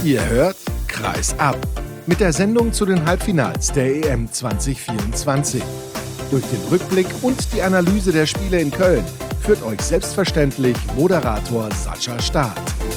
Ihr hört Kreis ab mit der Sendung zu den Halbfinals der EM 2024. Durch den Rückblick und die Analyse der Spiele in Köln führt euch selbstverständlich Moderator Sascha Staat.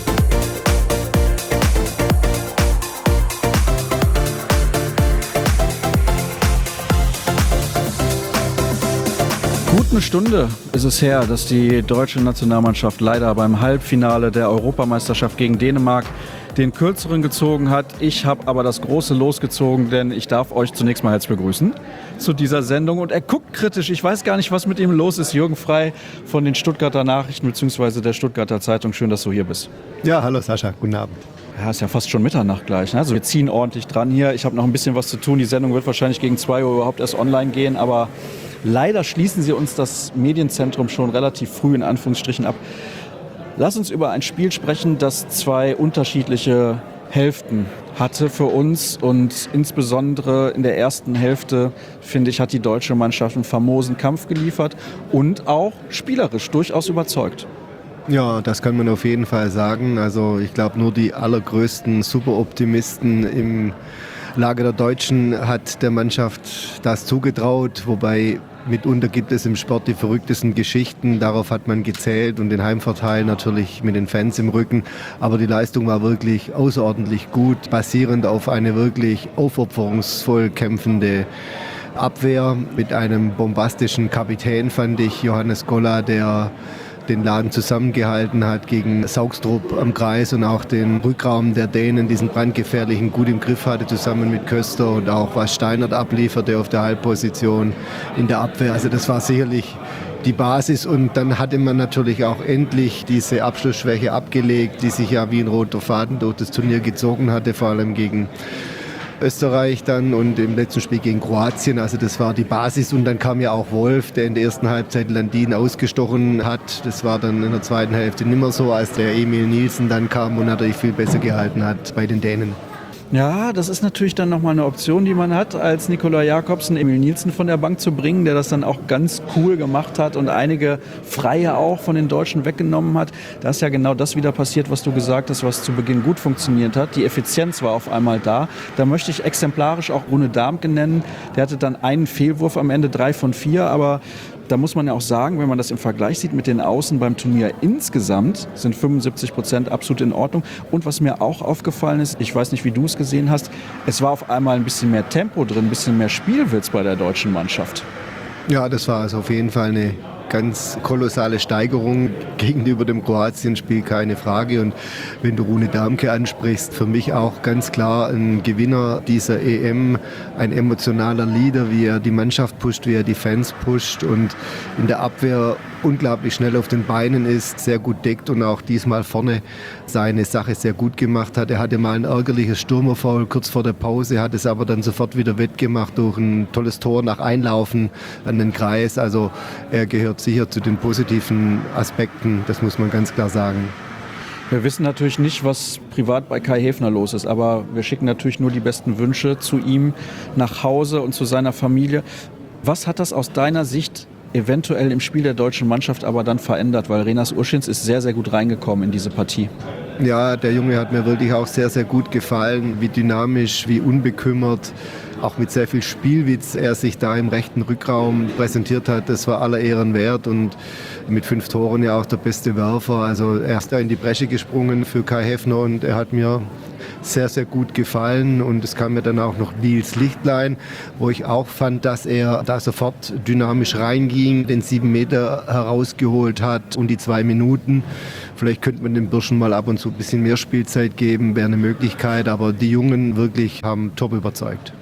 Gut eine Stunde ist es her, dass die deutsche Nationalmannschaft leider beim Halbfinale der Europameisterschaft gegen Dänemark den kürzeren gezogen hat. Ich habe aber das große Los gezogen, denn ich darf euch zunächst mal herzlich begrüßen zu dieser Sendung. Und er guckt kritisch, ich weiß gar nicht, was mit ihm los ist. Jürgen Frey von den Stuttgarter Nachrichten bzw. der Stuttgarter Zeitung. Schön, dass du hier bist. Ja, hallo Sascha, guten Abend. Ja, ist ja fast schon Mitternacht gleich. Ne? Also wir ziehen ordentlich dran hier. Ich habe noch ein bisschen was zu tun. Die Sendung wird wahrscheinlich gegen 2 Uhr überhaupt erst online gehen, aber leider schließen sie uns das Medienzentrum schon relativ früh in Anführungsstrichen ab. Lass uns über ein Spiel sprechen, das 2 unterschiedliche Hälften hatte für uns. Und insbesondere in der ersten Hälfte, finde ich, hat die deutsche Mannschaft einen famosen Kampf geliefert und auch spielerisch durchaus überzeugt. Ja, das kann man auf jeden Fall sagen. Also ich glaube, nur die allergrößten Superoptimisten im Lager der Deutschen hat der Mannschaft das zugetraut, wobei mitunter gibt es im Sport die verrücktesten Geschichten. Darauf hat man gezählt und den Heimvorteil natürlich mit den Fans im Rücken. Aber die Leistung war wirklich außerordentlich gut, basierend auf eine wirklich aufopferungsvoll kämpfende Abwehr mit einem bombastischen Kapitän, fand ich, Johannes Golla, der den Laden zusammengehalten hat gegen Saugstrup am Kreis und auch den Rückraum der Dänen, diesen brandgefährlichen, gut im Griff hatte, zusammen mit Köster und auch was Steinert ablieferte auf der Halbposition in der Abwehr. Also das war sicherlich die Basis und dann hatte man natürlich auch endlich diese Abschlussschwäche abgelegt, die sich ja wie ein roter Faden durch das Turnier gezogen hatte, vor allem gegen Österreich dann und im letzten Spiel gegen Kroatien. Also das war die Basis und dann kam ja auch Wolf, der in der ersten Halbzeit Landin ausgestochen hat. Das war dann in der zweiten Hälfte nicht mehr so, als der Emil Nielsen dann kam und natürlich viel besser gehalten hat bei den Dänen. Ja, das ist natürlich dann nochmal eine Option, die man hat, als Nikolai Jakobsen Emil Nielsen von der Bank zu bringen, der das dann auch ganz cool gemacht hat und einige Freie auch von den Deutschen weggenommen hat. Da ist ja genau das wieder passiert, was du gesagt hast, was zu Beginn gut funktioniert hat. Die Effizienz war auf einmal da. Da möchte ich exemplarisch auch Rune Darmke nennen. Der hatte dann einen Fehlwurf am Ende, 3 von 4, aber da muss man ja auch sagen, wenn man das im Vergleich sieht mit den Außen beim Turnier insgesamt, sind 75% absolut in Ordnung. Und was mir auch aufgefallen ist, ich weiß nicht, wie du es gesehen hast, es war auf einmal ein bisschen mehr Tempo drin, ein bisschen mehr Spielwitz bei der deutschen Mannschaft. Ja, das war also auf jeden Fall eine ganz kolossale Steigerung gegenüber dem Kroatien-Spiel, keine Frage. Und wenn du Rune Darmke ansprichst, für mich auch ganz klar ein Gewinner dieser EM, ein emotionaler Leader, wie er die Mannschaft pusht, wie er die Fans pusht und in der Abwehr unglaublich schnell auf den Beinen ist, sehr gut deckt und auch diesmal vorne seine Sache sehr gut gemacht hat. Er hatte mal ein ärgerliches Stürmerfoul kurz vor der Pause, hat es aber dann sofort wieder wettgemacht durch ein tolles Tor nach Einlaufen an den Kreis. Also er gehört sicher zu den positiven Aspekten, das muss man ganz klar sagen. Wir wissen natürlich nicht, was privat bei Kai Häfner los ist, aber wir schicken natürlich nur die besten Wünsche zu ihm nach Hause und zu seiner Familie. Was hat das aus deiner Sicht eventuell im Spiel der deutschen Mannschaft aber dann verändert? Weil Renas Uschins ist sehr, sehr gut reingekommen in diese Partie. Ja, der Junge hat mir wirklich auch sehr, sehr gut gefallen, wie dynamisch, wie unbekümmert, auch mit sehr viel Spielwitz er sich da im rechten Rückraum präsentiert hat. Das war aller Ehren wert und mit 5 Toren ja auch der beste Werfer. Also er ist da in die Bresche gesprungen für Kai Häfner und er hat mir sehr, sehr gut gefallen und es kam mir dann auch noch Nils Lichtlein, wo ich auch fand, dass er da sofort dynamisch reinging, den 7 Meter herausgeholt hat und die 2 Minuten. Vielleicht könnte man den Burschen mal ab und zu ein bisschen mehr Spielzeit geben, wäre eine Möglichkeit, aber die Jungen wirklich haben top überzeugt.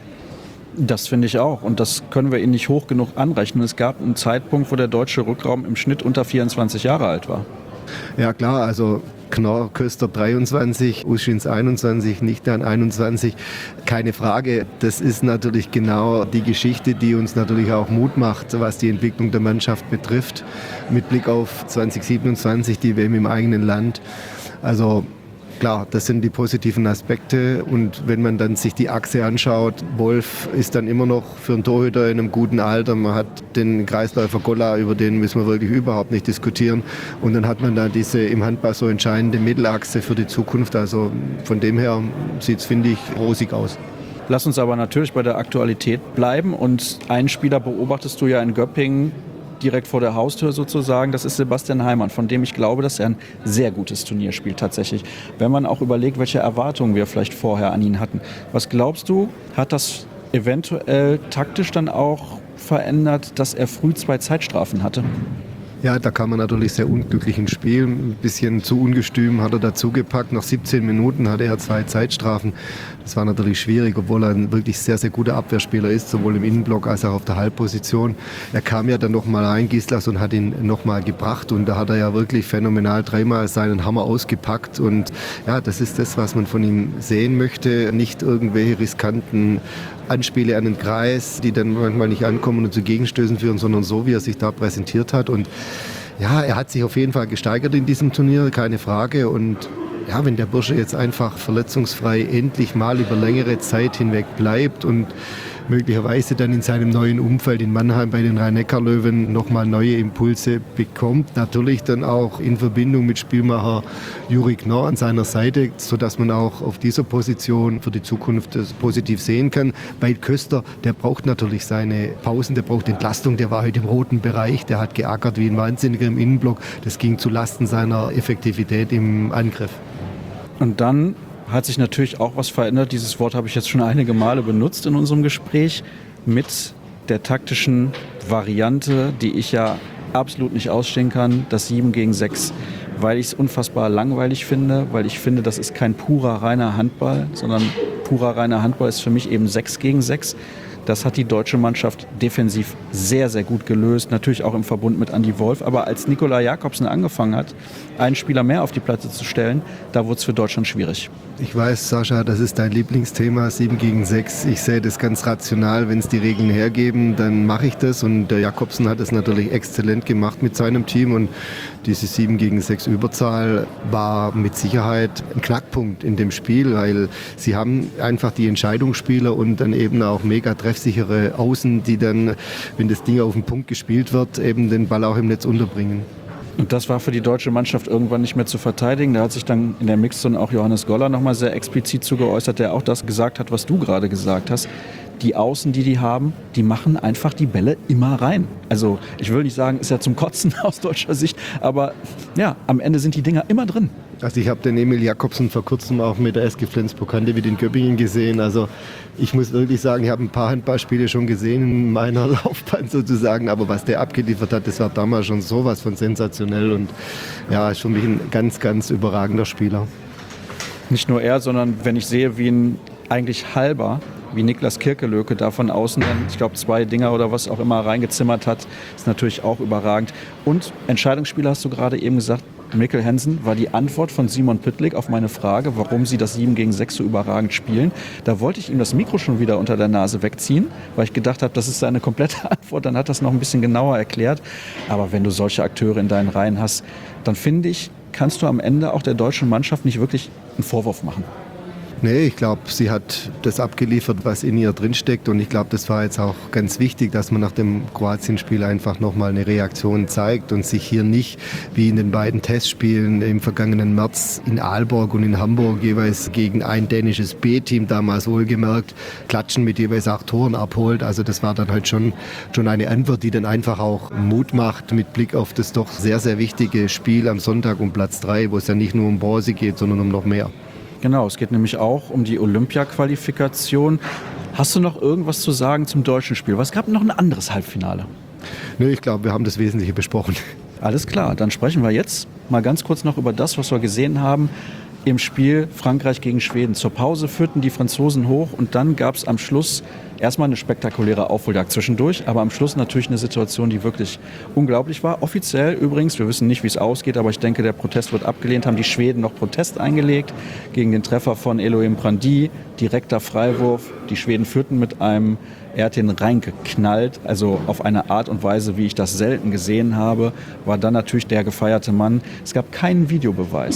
Das finde ich auch und das können wir ihnen nicht hoch genug anrechnen. Es gab einen Zeitpunkt, wo der deutsche Rückraum im Schnitt unter 24 Jahre alt war. Ja klar, also Knorr, Köster 23, Uschins 21, Nichtern 21, keine Frage. Das ist natürlich genau die Geschichte, die uns natürlich auch Mut macht, was die Entwicklung der Mannschaft betrifft, mit Blick auf 2027, die WM im eigenen Land. Also Klar, das sind die positiven Aspekte und wenn man dann sich die Achse anschaut, Wolf ist dann immer noch für einen Torhüter in einem guten Alter, man hat den Kreisläufer Golla, über den müssen wir wirklich überhaupt nicht diskutieren und dann hat man da diese im Handball so entscheidende Mittelachse für die Zukunft, also von dem her sieht es, finde ich, rosig aus. Lass uns aber natürlich bei der Aktualität bleiben und einen Spieler beobachtest du ja in Göppingen, direkt vor der Haustür sozusagen, das ist Sebastian Heimann, von dem ich glaube, dass er ein sehr gutes Turnier spielt tatsächlich. Wenn man auch überlegt, welche Erwartungen wir vielleicht vorher an ihn hatten. Was glaubst du, hat das eventuell taktisch dann auch verändert, dass er früh 2 Zeitstrafen hatte? Ja, da kam er natürlich sehr unglücklich ins Spiel. Ein bisschen zu ungestüm hat er dazugepackt. Nach 17 Minuten hatte er 2 Zeitstrafen. Das war natürlich schwierig, obwohl er ein wirklich sehr, sehr guter Abwehrspieler ist, sowohl im Innenblock als auch auf der Halbposition. Er kam ja dann nochmal rein, Gislas, und hat ihn nochmal gebracht. Und da hat er ja wirklich phänomenal 3-mal seinen Hammer ausgepackt. Und ja, das ist das, was man von ihm sehen möchte. Nicht irgendwelche riskanten Anspiele an den Kreis, die dann manchmal nicht ankommen und zu Gegenstößen führen, sondern so, wie er sich da präsentiert hat. Und ja, er hat sich auf jeden Fall gesteigert in diesem Turnier, keine Frage. Und ja, wenn der Bursche jetzt einfach verletzungsfrei endlich mal über längere Zeit hinweg bleibt und möglicherweise dann in seinem neuen Umfeld in Mannheim bei den Rhein-Neckar-Löwen nochmal neue Impulse bekommt. Natürlich dann auch in Verbindung mit Spielmacher Juri Knorr an seiner Seite, sodass man auch auf dieser Position für die Zukunft das positiv sehen kann. Veit Köster, der braucht natürlich seine Pausen, der braucht Entlastung, der war heute im roten Bereich, der hat geackert wie ein Wahnsinniger im Innenblock. Das ging zu Lasten seiner Effektivität im Angriff. Und dann hat sich natürlich auch was verändert. Dieses Wort habe ich jetzt schon einige Male benutzt in unserem Gespräch mit der taktischen Variante, die ich ja absolut nicht ausstehen kann, das 7 gegen 6, weil ich es unfassbar langweilig finde, weil ich finde, das ist kein purer, reiner Handball, sondern purer, reiner Handball ist für mich eben 6 gegen 6. Das hat die deutsche Mannschaft defensiv sehr, sehr gut gelöst. Natürlich auch im Verbund mit Andi Wolf. Aber als Nikolai Jakobsen angefangen hat, einen Spieler mehr auf die Platte zu stellen, da wurde es für Deutschland schwierig. Ich weiß, Sascha, das ist dein Lieblingsthema, 7 gegen 6. Ich sehe das ganz rational. Wenn es die Regeln hergeben, dann mache ich das. Und der Jakobsen hat es natürlich exzellent gemacht mit seinem Team. Und diese 7 gegen 6 Überzahl war mit Sicherheit ein Knackpunkt in dem Spiel, weil sie haben einfach die Entscheidungsspieler und dann eben auch mega treffsichere Außen, die dann, wenn das Ding auf den Punkt gespielt wird, eben den Ball auch im Netz unterbringen. Und das war für die deutsche Mannschaft irgendwann nicht mehr zu verteidigen. Da hat sich dann in der Mixzone auch Johannes Goller nochmal sehr explizit zu geäußert, der auch das gesagt hat, was du gerade gesagt hast. Die Außen, die haben, die machen einfach die Bälle immer rein. Also ich will nicht sagen, ist ja zum Kotzen aus deutscher Sicht, aber ja, am Ende sind die Dinger immer drin. Also ich habe den Emil Jakobsen vor kurzem auch mit der SG Flensburg-Handewitt in Göppingen gesehen. Also ich muss wirklich sagen, ich habe ein paar Handballspiele schon gesehen in meiner Laufbahn sozusagen. Aber was der abgeliefert hat, das war damals schon sowas von sensationell. Und ja, ist für mich ein ganz, ganz überragender Spieler. Nicht nur er, sondern wenn ich sehe, wie ein eigentlich halber, wie Niklas Kirkelöke da von außen dann, ich glaube 2 Dinger oder was auch immer reingezimmert hat, ist natürlich auch überragend. Und Entscheidungsspieler hast du gerade eben gesagt, Mikkel Hansen war die Antwort von Simon Pytlik auf meine Frage, warum sie das 7 gegen 6 so überragend spielen. Da wollte ich ihm das Mikro schon wieder unter der Nase wegziehen, weil ich gedacht habe, das ist seine komplette Antwort. Dann hat das noch ein bisschen genauer erklärt. Aber wenn du solche Akteure in deinen Reihen hast, dann finde ich, kannst du am Ende auch der deutschen Mannschaft nicht wirklich einen Vorwurf machen. Nee, ich glaube, sie hat das abgeliefert, was in ihr drinsteckt. Und ich glaube, das war jetzt auch ganz wichtig, dass man nach dem Kroatien-Spiel einfach nochmal eine Reaktion zeigt und sich hier nicht, wie in den beiden Testspielen im vergangenen März in Aalborg und in Hamburg, jeweils gegen ein dänisches B-Team, damals wohlgemerkt, klatschen mit jeweils 8 Toren abholt. Also das war dann halt schon eine Antwort, die dann einfach auch Mut macht mit Blick auf das doch sehr, sehr wichtige Spiel am Sonntag um Platz 3, wo es ja nicht nur um Bronze geht, sondern um noch mehr. Genau, es geht nämlich auch um die Olympia-Qualifikation. Hast du noch irgendwas zu sagen zum deutschen Spiel? Was gab noch ein anderes Halbfinale? Nö, ich glaube, wir haben das Wesentliche besprochen. Alles klar, dann sprechen wir jetzt mal ganz kurz noch über das, was wir gesehen haben im Spiel Frankreich gegen Schweden. Zur Pause führten die Franzosen hoch und dann gab es am Schluss erstmal eine spektakuläre Aufholjagd zwischendurch, aber am Schluss natürlich eine Situation, die wirklich unglaublich war. Offiziell übrigens, wir wissen nicht, wie es ausgeht, aber ich denke, der Protest wird abgelehnt, haben die Schweden noch Protest eingelegt gegen den Treffer von Elohim Prandi, direkter Freiwurf. Die Schweden führten mit einem, er hat den reingeknallt, also auf eine Art und Weise, wie ich das selten gesehen habe, war dann natürlich der gefeierte Mann. Es gab keinen Videobeweis.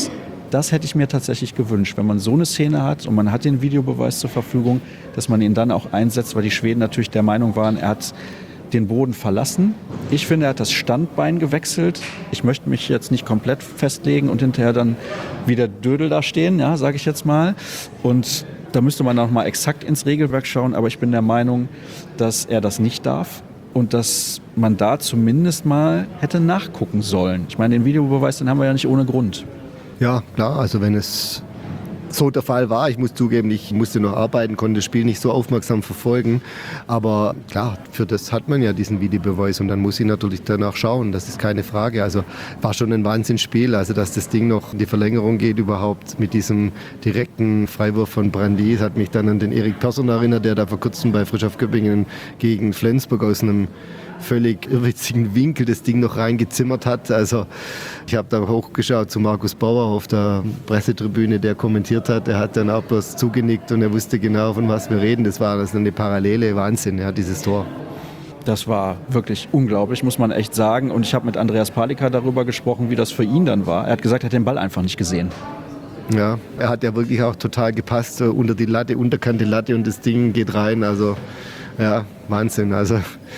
Das hätte ich mir tatsächlich gewünscht, wenn man so eine Szene hat und man hat den Videobeweis zur Verfügung, dass man ihn dann auch einsetzt, weil die Schweden natürlich der Meinung waren, er hat den Boden verlassen. Ich finde, er hat das Standbein gewechselt. Ich möchte mich jetzt nicht komplett festlegen und hinterher dann wieder Dödel da stehen, ja, sage ich jetzt mal. Und da müsste man auch mal exakt ins Regelwerk schauen, aber ich bin der Meinung, dass er das nicht darf und dass man da zumindest mal hätte nachgucken sollen. Ich meine, den Videobeweis, den haben wir ja nicht ohne Grund. Ja, klar, also wenn es so der Fall war, ich muss zugeben, ich musste noch arbeiten, konnte das Spiel nicht so aufmerksam verfolgen, aber klar, für das hat man ja diesen Videobeweis und dann muss ich natürlich danach schauen, das ist keine Frage. Also war schon ein Wahnsinnsspiel, also dass das Ding noch in die Verlängerung geht überhaupt mit diesem direkten Freiwurf von Brandy, das hat mich dann an den Erik Persson erinnert, der da vor kurzem bei Frisch auf Göppingen gegen Flensburg aus einem völlig irrwitzigen Winkel das Ding noch reingezimmert hat. Also ich habe da hochgeschaut zu Markus Bauer auf der Pressetribüne, der kommentiert hat. Er hat dann auch bloß zugenickt und er wusste genau, von was wir reden. Das war eine Parallele, Wahnsinn, ja, dieses Tor. Das war wirklich unglaublich, muss man echt sagen. Und ich habe mit Andreas Palika darüber gesprochen, wie das für ihn dann war. Er hat gesagt, er hat den Ball einfach nicht gesehen. Ja, er hat ja wirklich auch total gepasst, unter die Latte, unterkante Latte und das Ding geht rein. Also ja, Wahnsinn. Also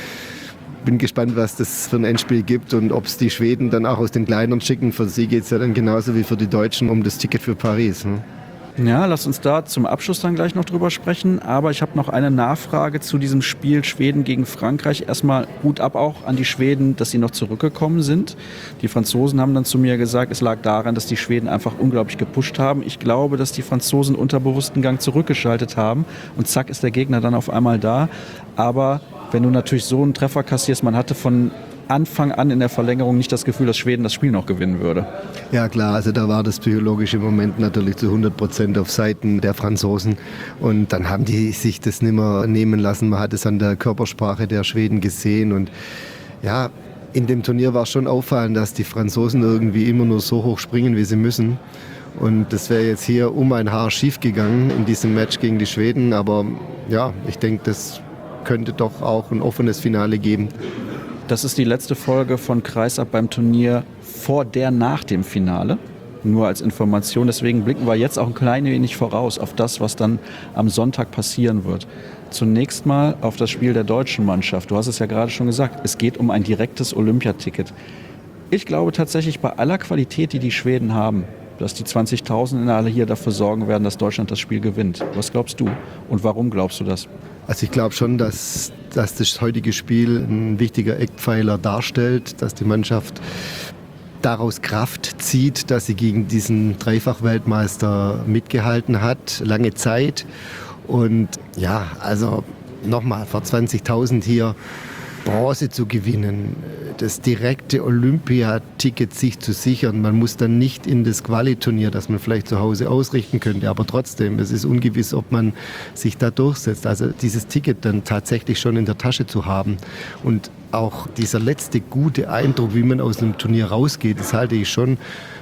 bin gespannt, was das für ein Endspiel gibt und ob es die Schweden dann auch aus den Kleinern schicken. Für sie geht es ja dann genauso wie für die Deutschen um das Ticket für Paris. Ne? Ja, lass uns da zum Abschluss dann gleich noch drüber sprechen. Aber ich habe noch eine Nachfrage zu diesem Spiel Schweden gegen Frankreich. Erstmal Hut ab auch an die Schweden, dass sie noch zurückgekommen sind. Die Franzosen haben dann zu mir gesagt, es lag daran, dass die Schweden einfach unglaublich gepusht haben. Ich glaube, dass die Franzosen unterbewussten Gang zurückgeschaltet haben und zack ist der Gegner dann auf einmal da. Aber wenn du natürlich so einen Treffer kassierst, man hatte von Anfang an in der Verlängerung nicht das Gefühl, dass Schweden das Spiel noch gewinnen würde. Ja klar, also da war das psychologische Moment natürlich zu 100% auf Seiten der Franzosen und dann haben die sich das nicht mehr nehmen lassen. Man hat es an der Körpersprache der Schweden gesehen und ja, in dem Turnier war schon auffallend, dass die Franzosen irgendwie immer nur so hoch springen, wie sie müssen. Und das wäre jetzt hier um ein Haar schief gegangen in diesem Match gegen die Schweden, aber ja, ich denke, das könnte doch auch ein offenes Finale geben. Das ist die letzte Folge von Kreisab beim Turnier nach dem Finale. Nur als Information. Deswegen blicken wir jetzt auch ein klein wenig voraus auf das, was dann am Sonntag passieren wird. Zunächst mal auf das Spiel der deutschen Mannschaft. Du hast es ja gerade schon gesagt, es geht um ein direktes Olympiaticket. Ich glaube tatsächlich bei aller Qualität, die die Schweden haben, dass die 20.000 in alle hier dafür sorgen werden, dass Deutschland das Spiel gewinnt. Was glaubst du und warum glaubst du das? Also ich glaube schon, dass das heutige Spiel ein wichtiger Eckpfeiler darstellt, dass die Mannschaft daraus Kraft zieht, dass sie gegen diesen Dreifach-Weltmeister mitgehalten hat, lange Zeit. Und ja, also nochmal, vor 20.000 hier Bronze zu gewinnen, das direkte Olympiaticket sich zu sichern. Man muss dann nicht in das Quali-Turnier, das man vielleicht zu Hause ausrichten könnte, aber trotzdem, es ist ungewiss, ob man sich da durchsetzt. Also dieses Ticket dann tatsächlich schon in der Tasche zu haben und auch dieser letzte gute Eindruck, wie man aus einem Turnier rausgeht, das halte ich schon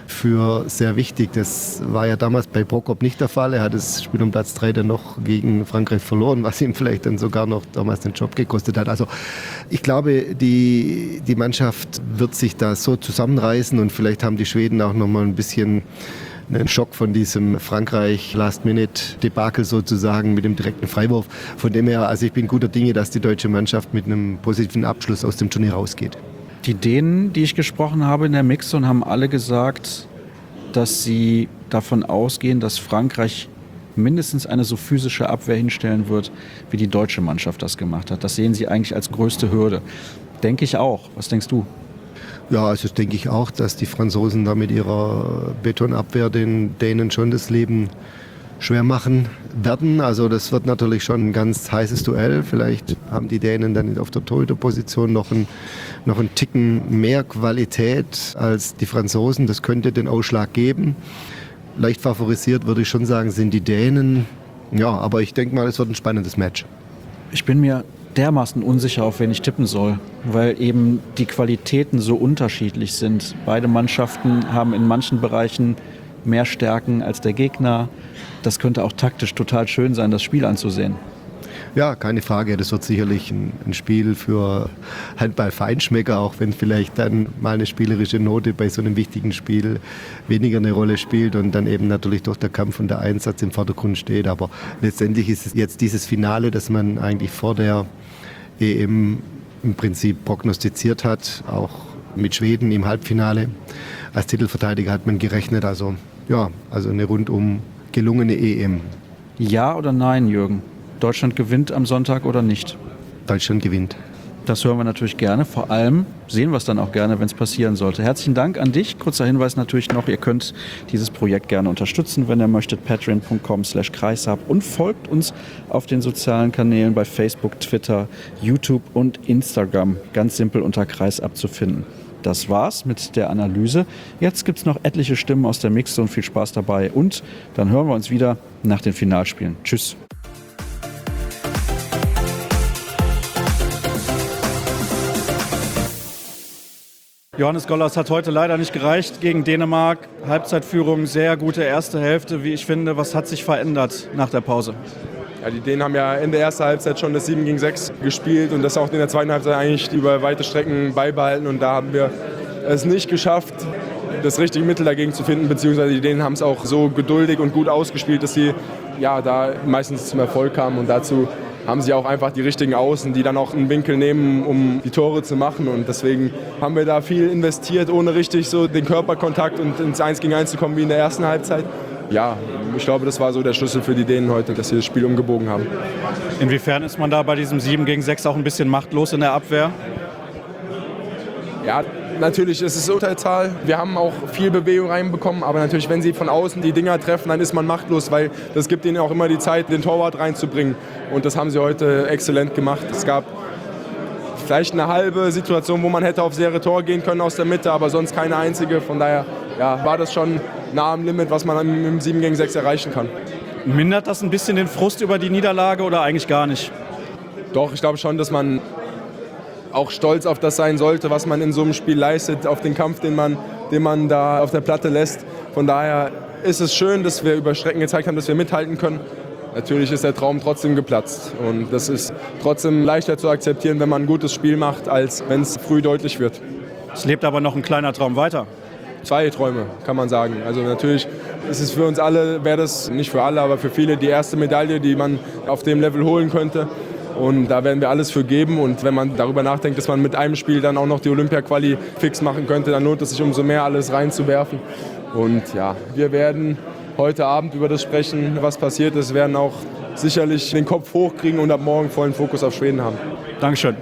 für sehr wichtig. Das war ja damals bei Prokop nicht der Fall. Er hat das Spiel um Platz 3 dann noch gegen Frankreich verloren, was ihm vielleicht dann sogar noch damals den Job gekostet hat. Also ich glaube, die Mannschaft wird sich da so zusammenreißen und vielleicht haben die Schweden auch noch mal ein bisschen einen Schock von diesem Frankreich-Last-Minute-Debakel sozusagen mit dem direkten Freiwurf. Von dem her, also ich bin guter Dinge, dass die deutsche Mannschaft mit einem positiven Abschluss aus dem Turnier rausgeht. Die Dänen, die ich gesprochen habe in der Mixzone, haben alle gesagt, dass sie davon ausgehen, dass Frankreich mindestens eine so physische Abwehr hinstellen wird, wie die deutsche Mannschaft das gemacht hat. Das sehen sie eigentlich als größte Hürde. Denke ich auch. Was denkst du? Ja, also denke ich auch, dass die Franzosen da mit ihrer Betonabwehr den Dänen schon das Leben schwer machen werden. Also das wird natürlich schon ein ganz heißes Duell. Vielleicht haben die Dänen dann auf der Torhüterposition noch einen Ticken mehr Qualität als die Franzosen. Das könnte den Ausschlag geben. Leicht favorisiert würde ich schon sagen, sind die Dänen. Ja, aber ich denke mal, es wird ein spannendes Match. Ich bin mir dermaßen unsicher, auf wen ich tippen soll, weil eben die Qualitäten so unterschiedlich sind. Beide Mannschaften haben in manchen Bereichen mehr Stärken als der Gegner. Das könnte auch taktisch total schön sein, das Spiel anzusehen. Ja, keine Frage. Das wird sicherlich ein Spiel für Handball-Feinschmecker, auch wenn vielleicht dann mal eine spielerische Note bei so einem wichtigen Spiel weniger eine Rolle spielt und dann eben natürlich durch der Kampf und der Einsatz im Vordergrund steht. Aber letztendlich ist es jetzt dieses Finale, das man eigentlich vor der EM im Prinzip prognostiziert hat, auch mit Schweden im Halbfinale. Als Titelverteidiger hat man gerechnet, also eine rundum gelungene EM. Ja oder nein, Jürgen? Deutschland gewinnt am Sonntag oder nicht? Deutschland gewinnt. Das hören wir natürlich gerne. Vor allem sehen wir es dann auch gerne, wenn es passieren sollte. Herzlichen Dank an dich. Kurzer Hinweis natürlich noch, ihr könnt dieses Projekt gerne unterstützen, wenn ihr möchtet. patreon.com/kreishab und folgt uns auf den sozialen Kanälen bei Facebook, Twitter, YouTube und Instagram. Ganz simpel unter Kreishab zu finden. Das war's mit der Analyse. Jetzt gibt's noch etliche Stimmen aus der Mixzone. Viel Spaß dabei und dann hören wir uns wieder nach den Finalspielen. Tschüss. Johannes Gollers hat heute leider nicht gereicht gegen Dänemark. Halbzeitführung, sehr gute erste Hälfte, wie ich finde. Was hat sich verändert nach der Pause? Ja, die Dänen haben ja in der ersten Halbzeit schon das 7-gegen-6 gespielt und das auch in der zweiten Halbzeit eigentlich über weite Strecken beibehalten. Und da haben wir es nicht geschafft, das richtige Mittel dagegen zu finden, beziehungsweise die Dänen haben es auch so geduldig und gut ausgespielt, dass sie da meistens zum Erfolg kamen. Und dazu haben sie auch einfach die richtigen Außen, die dann auch einen Winkel nehmen, um die Tore zu machen. Und deswegen haben wir da viel investiert, ohne richtig so den Körperkontakt und ins 1-gegen-1 zu kommen wie in der ersten Halbzeit. Ja, ich glaube, das war so der Schlüssel für die Dänen heute, dass sie das Spiel umgebogen haben. Inwiefern ist man da bei diesem 7-gegen-6 auch ein bisschen machtlos in der Abwehr? Ja, natürlich ist es Unterzahl. Wir haben auch viel Bewegung reinbekommen, aber natürlich, wenn sie von außen die Dinger treffen, dann ist man machtlos, weil das gibt ihnen auch immer die Zeit, den Torwart reinzubringen. Und das haben sie heute exzellent gemacht. Es gab vielleicht eine halbe Situation, wo man hätte aufs leere Tor gehen können aus der Mitte, aber sonst keine einzige. Von daher war das schon nah am Limit, was man im 7-gegen-6 erreichen kann. Mindert das ein bisschen den Frust über die Niederlage oder eigentlich gar nicht? Doch, ich glaube schon, dass man auch stolz auf das sein sollte, was man in so einem Spiel leistet, auf den Kampf, den man da auf der Platte lässt. Von daher ist es schön, dass wir über Strecken gezeigt haben, dass wir mithalten können. Natürlich ist der Traum trotzdem geplatzt und das ist trotzdem leichter zu akzeptieren, wenn man ein gutes Spiel macht, als wenn es früh deutlich wird. Es lebt aber noch ein kleiner Traum weiter. 2 Träume, kann man sagen. Also natürlich ist es für uns alle, wäre das nicht für alle, aber für viele die erste Medaille, die man auf dem Level holen könnte. Und da werden wir alles für geben. Und wenn man darüber nachdenkt, dass man mit einem Spiel dann auch noch die Olympia-Quali fix machen könnte, dann lohnt es sich umso mehr, alles reinzuwerfen. Und wir werden heute Abend über das sprechen, was passiert ist. Wir werden auch sicherlich den Kopf hochkriegen und ab morgen vollen Fokus auf Schweden haben. Dankeschön.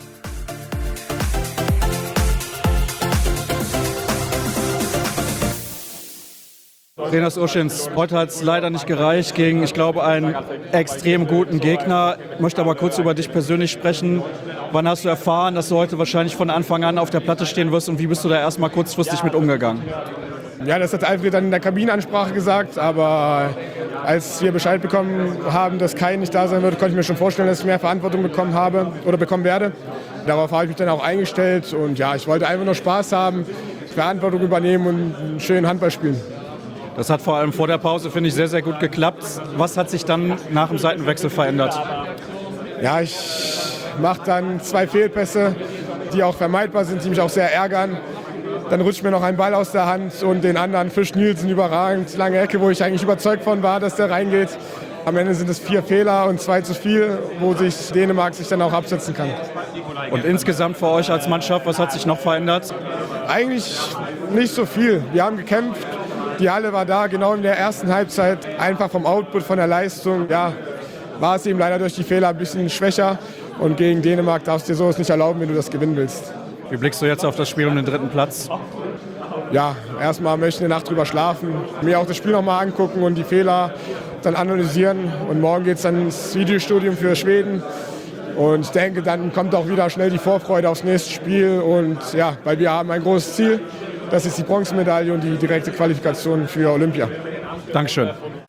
Renas Uschins, heute hat es leider nicht gereicht gegen, ich glaube, einen extrem guten Gegner. Ich möchte aber kurz über dich persönlich sprechen. Wann hast du erfahren, dass du heute wahrscheinlich von Anfang an auf der Platte stehen wirst und wie bist du da erstmal kurzfristig mit umgegangen? Ja, das hat Alfred dann in der Kabinenansprache gesagt, aber als wir Bescheid bekommen haben, dass Kai nicht da sein wird, konnte ich mir schon vorstellen, dass ich mehr Verantwortung bekommen werde. Darauf habe ich mich dann auch eingestellt und ich wollte einfach nur Spaß haben, Verantwortung übernehmen und einen schönen Handball spielen. Das hat vor allem vor der Pause, finde ich, sehr, sehr gut geklappt. Was hat sich dann nach dem Seitenwechsel verändert? Ja, ich mache dann 2 Fehlpässe, die auch vermeidbar sind, die mich auch sehr ärgern. Dann rutscht mir noch ein Ball aus der Hand und den anderen fischt Nielsen überragend. Lange Ecke, wo ich eigentlich überzeugt von war, dass der reingeht. Am Ende sind es 4 Fehler und 2 zu viel, wo sich Dänemark sich dann auch absetzen kann. Und insgesamt für euch als Mannschaft, was hat sich noch verändert? Eigentlich nicht so viel. Wir haben gekämpft. Die Halle war da, genau in der ersten Halbzeit, einfach vom Output, von der Leistung. War es eben leider durch die Fehler ein bisschen schwächer. Und gegen Dänemark darfst du dir sowas nicht erlauben, wenn du das gewinnen willst. Wie blickst du jetzt auf das Spiel um den 3. Platz? Ja, erstmal möchte ich eine Nacht drüber schlafen, mir auch das Spiel nochmal angucken und die Fehler dann analysieren. Und morgen geht es dann ins Videostudium für Schweden. Und ich denke, dann kommt auch wieder schnell die Vorfreude aufs nächste Spiel. Und weil wir haben ein großes Ziel. Das ist die Bronzemedaille und die direkte Qualifikation für Olympia. Dankeschön.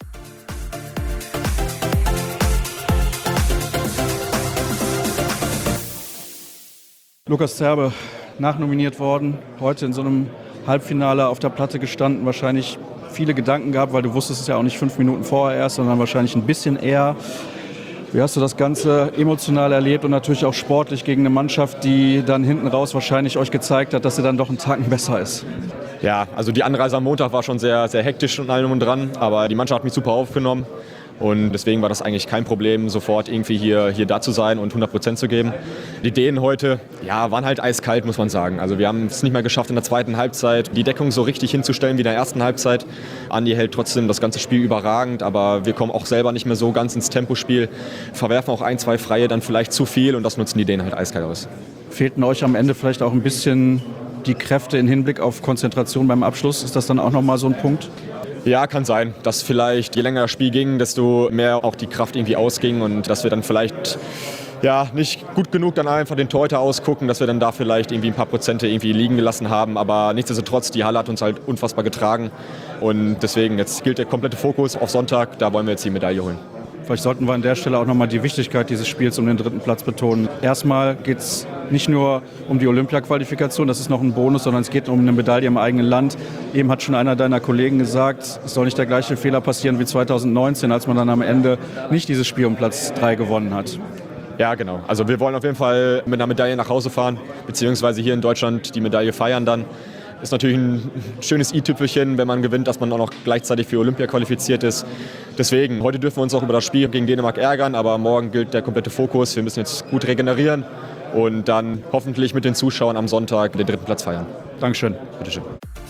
Lukas Zerbe, nachnominiert worden, heute in so einem Halbfinale auf der Platte gestanden, wahrscheinlich viele Gedanken gehabt, weil du wusstest es ja auch nicht 5 Minuten vorher erst, sondern wahrscheinlich ein bisschen eher. Wie hast du das Ganze emotional erlebt und natürlich auch sportlich gegen eine Mannschaft, die dann hinten raus wahrscheinlich euch gezeigt hat, dass sie dann doch einen Tacken besser ist? Ja, also die Anreise am Montag war schon sehr, sehr hektisch und allem und dran, aber die Mannschaft hat mich super aufgenommen. Und deswegen war das eigentlich kein Problem, sofort irgendwie hier da zu sein und 100% zu geben. Die Dänen heute, ja, waren halt eiskalt, muss man sagen. Also wir haben es nicht mehr geschafft in der zweiten Halbzeit, die Deckung so richtig hinzustellen wie in der ersten Halbzeit. Andi hält trotzdem das ganze Spiel überragend, aber wir kommen auch selber nicht mehr so ganz ins Tempospiel. Verwerfen auch 1, 2 Freie dann vielleicht zu viel und das nutzen die Dänen halt eiskalt aus. Fehlten euch am Ende vielleicht auch ein bisschen die Kräfte im Hinblick auf Konzentration beim Abschluss? Ist das dann auch nochmal so ein Punkt? Ja, kann sein, dass vielleicht je länger das Spiel ging, desto mehr auch die Kraft irgendwie ausging und dass wir dann vielleicht nicht gut genug dann einfach den Torhüter ausgucken, dass wir dann da vielleicht irgendwie ein paar Prozente irgendwie liegen gelassen haben. Aber nichtsdestotrotz, die Halle hat uns halt unfassbar getragen und deswegen jetzt gilt der komplette Fokus auf Sonntag, da wollen wir jetzt die Medaille holen. Vielleicht sollten wir an der Stelle auch nochmal die Wichtigkeit dieses Spiels um den 3. Platz betonen. Erstmal geht es nicht nur um die Olympia-Qualifikation, das ist noch ein Bonus, sondern es geht um eine Medaille im eigenen Land. Eben hat schon einer deiner Kollegen gesagt, es soll nicht der gleiche Fehler passieren wie 2019, als man dann am Ende nicht dieses Spiel um Platz 3 gewonnen hat. Ja, genau. Also wir wollen auf jeden Fall mit einer Medaille nach Hause fahren, beziehungsweise hier in Deutschland die Medaille feiern dann. Ist natürlich ein schönes i-Tüpfelchen, wenn man gewinnt, dass man auch noch gleichzeitig für Olympia qualifiziert ist. Deswegen, heute dürfen wir uns auch über das Spiel gegen Dänemark ärgern, aber morgen gilt der komplette Fokus. Wir müssen jetzt gut regenerieren und dann hoffentlich mit den Zuschauern am Sonntag den 3. Platz feiern. Dankeschön. Bitteschön.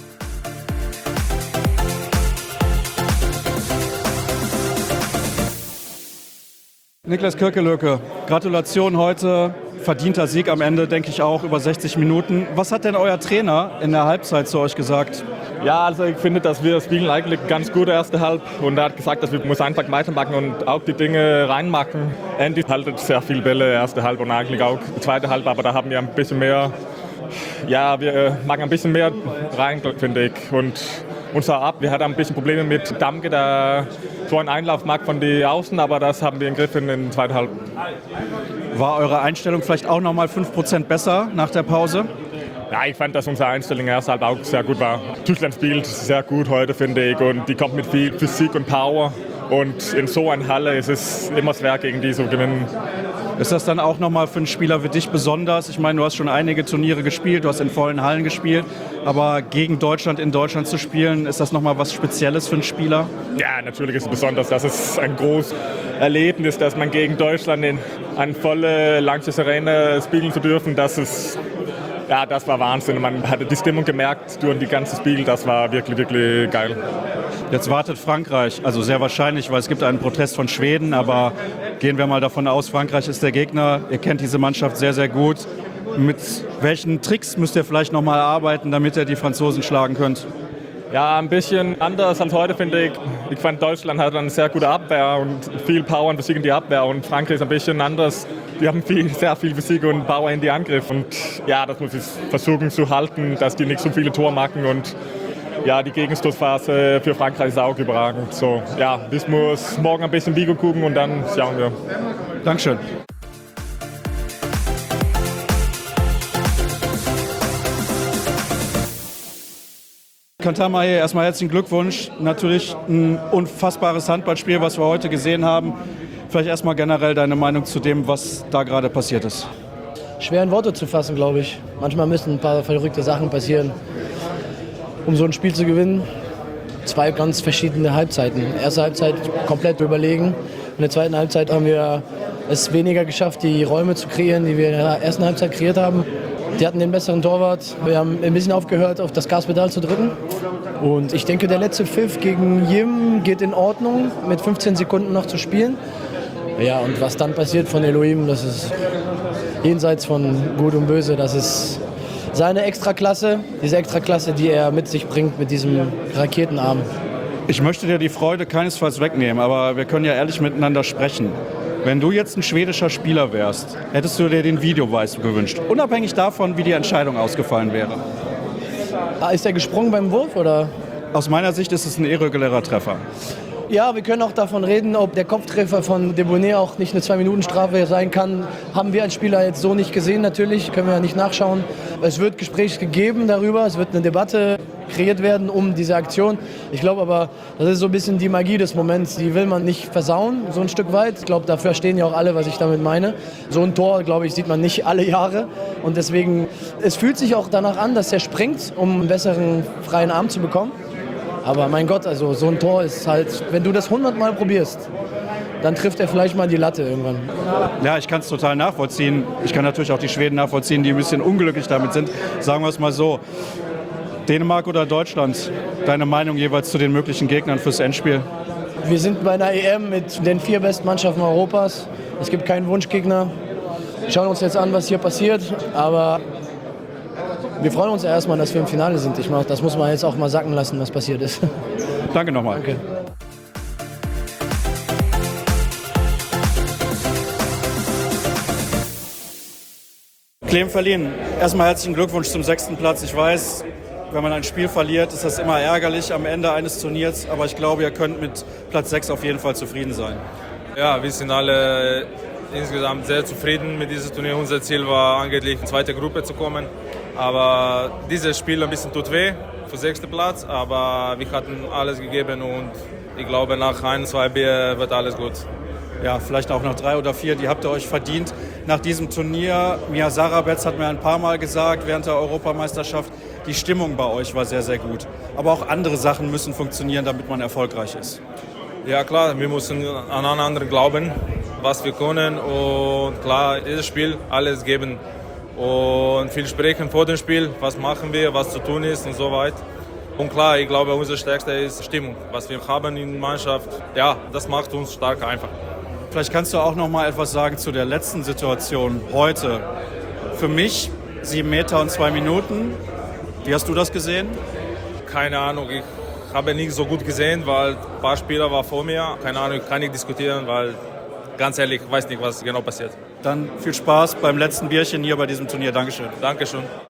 Niklas Kirkelöke, Gratulation heute. Verdienter Sieg am Ende, denke ich auch, über 60 Minuten. Was hat denn euer Trainer in der Halbzeit zu euch gesagt? Ja, also ich finde, dass wir spielen eigentlich ganz gut erste Halb und er hat gesagt, dass wir muss einfach weitermachen und auch die Dinge reinmachen. Andy haltet sehr viel Bälle erste Halb und eigentlich auch die zweite Halb, aber da haben wir ein bisschen mehr, wir machen ein bisschen mehr rein, finde ich. Und wir hatten ein bisschen Probleme mit Damke, der so einen Einlauf mag von den Außen, aber das haben wir im Griff in der zweiten Halb. War eure Einstellung vielleicht auch noch mal 5% besser nach der Pause? Ja, ich fand, dass unsere Einstellung erst halt auch sehr gut war. Tyskland spielt sehr gut heute, finde ich, und die kommt mit viel Physik und Power. Und in so einer Halle ist es immer schwer, gegen die zu gewinnen. Ist das dann auch nochmal für einen Spieler wie dich besonders? Ich meine, du hast schon einige Turniere gespielt, du hast in vollen Hallen gespielt, aber gegen Deutschland in Deutschland zu spielen, ist das nochmal was Spezielles für einen Spieler? Ja, natürlich ist es besonders. Das ist ein großes Erlebnis, dass man gegen Deutschland in eine volle Lanxess Arena spielen zu dürfen. Das war Wahnsinn. Man hatte die Stimmung gemerkt durch die ganze Spiel. Das war wirklich, wirklich geil. Jetzt wartet Frankreich, also sehr wahrscheinlich, weil es gibt einen Protest von Schweden, aber gehen wir mal davon aus, Frankreich ist der Gegner. Ihr kennt diese Mannschaft sehr, sehr gut. Mit welchen Tricks müsst ihr vielleicht nochmal arbeiten, damit ihr die Franzosen schlagen könnt? Ja, ein bisschen anders als heute, finde ich. Ich fand, Deutschland hat eine sehr gute Abwehr und viel Power und Physik in die Abwehr. Und Frankreich ist ein bisschen anders. Die haben sehr viel Physik und Power in die Angriff. Und ja, das muss ich versuchen zu halten, dass die nicht so viele Tore machen. Und ja, die Gegenstoßphase für Frankreich ist auch überragend. So, ja, ich muss morgen ein bisschen Video gucken und dann schauen wir. Dankeschön. Kantamahe, erstmal herzlichen Glückwunsch. Natürlich ein unfassbares Handballspiel, was wir heute gesehen haben. Vielleicht erstmal generell deine Meinung zu dem, was da gerade passiert ist. Schwer in Worte zu fassen, glaube ich. Manchmal müssen ein paar verrückte Sachen passieren, um so ein Spiel zu gewinnen. 2 ganz verschiedene Halbzeiten. Erste Halbzeit komplett überlegen. In der zweiten Halbzeit haben wir es weniger geschafft, die Räume zu kreieren, die wir in der ersten Halbzeit kreiert haben. Die hatten den besseren Torwart. Wir haben ein bisschen aufgehört, auf das Gaspedal zu drücken. Und ich denke, der letzte Pfiff gegen Jim geht in Ordnung, mit 15 Sekunden noch zu spielen. Ja, und was dann passiert von Elohim, das ist jenseits von Gut und Böse. Das ist seine Extraklasse, diese Extraklasse, die er mit sich bringt mit diesem Raketenarm. Ich möchte dir die Freude keinesfalls wegnehmen, aber wir können ja ehrlich miteinander sprechen. Wenn du jetzt ein schwedischer Spieler wärst, hättest du dir den Videobeweis gewünscht, unabhängig davon, wie die Entscheidung ausgefallen wäre? Ist er gesprungen beim Wurf, oder? Aus meiner Sicht ist es ein irregulärer Treffer. Ja, wir können auch davon reden, ob der Kopftreffer von Debonet auch nicht eine 2-Minuten-Strafe sein kann. Haben wir als Spieler jetzt so nicht gesehen, natürlich, können wir ja nicht nachschauen. Es wird Gespräch gegeben darüber, es wird eine Debatte kreiert werden um diese Aktion. Ich glaube aber, das ist so ein bisschen die Magie des Moments, die will man nicht versauen, so ein Stück weit. Ich glaube, dafür verstehen ja auch alle, was ich damit meine. So ein Tor, glaube ich, sieht man nicht alle Jahre und deswegen, es fühlt sich auch danach an, dass er springt, um einen besseren freien Arm zu bekommen. Aber mein Gott, also so ein Tor ist halt, wenn du das 100 Mal probierst, dann trifft er vielleicht mal die Latte irgendwann. Ja, ich kann es total nachvollziehen. Ich kann natürlich auch die Schweden nachvollziehen, die ein bisschen unglücklich damit sind. Sagen wir es mal so. Dänemark oder Deutschland? Deine Meinung jeweils zu den möglichen Gegnern fürs Endspiel? Wir sind bei einer EM mit den 4 besten Mannschaften Europas. Es gibt keinen Wunschgegner. Wir schauen uns jetzt an, was hier passiert. Aber wir freuen uns ja erstmal, dass wir im Finale sind. Das muss man jetzt auch mal sacken lassen, was passiert ist. Danke nochmal. Danke. Clem Verlien, erstmal herzlichen Glückwunsch zum 6. Platz. Ich weiß, wenn man ein Spiel verliert, ist das immer ärgerlich am Ende eines Turniers. Aber ich glaube, ihr könnt mit Platz 6 auf jeden Fall zufrieden sein. Ja, wir sind alle insgesamt sehr zufrieden mit diesem Turnier. Unser Ziel war eigentlich, in die zweite Gruppe zu kommen. Aber dieses Spiel ein bisschen tut weh für 6. Platz. Aber wir hatten alles gegeben und ich glaube, nach 1, 2 Bier wird alles gut. Ja, vielleicht auch nach 3 oder 4, die habt ihr euch verdient nach diesem Turnier. Mia Sarabetz hat mir ein paar Mal gesagt während der Europameisterschaft, die Stimmung bei euch war sehr, sehr gut. Aber auch andere Sachen müssen funktionieren, damit man erfolgreich ist. Ja klar, wir müssen an anderen glauben, was wir können und klar, jedes Spiel alles geben und viel sprechen vor dem Spiel, was machen wir, was zu tun ist und so weiter. Und klar, ich glaube, unser Stärkste ist Stimmung, was wir haben in der Mannschaft. Ja, das macht uns stark einfach. Vielleicht kannst du auch noch mal etwas sagen zu der letzten Situation heute. Für mich 7 Meter und 2 Minuten. Wie hast du das gesehen? Keine Ahnung, ich habe nicht so gut gesehen, weil ein paar Spieler waren vor mir. Keine Ahnung, kann ich diskutieren, weil ganz ehrlich, ich weiß nicht, was genau passiert. Dann viel Spaß beim letzten Bierchen hier bei diesem Turnier. Dankeschön. Dankeschön.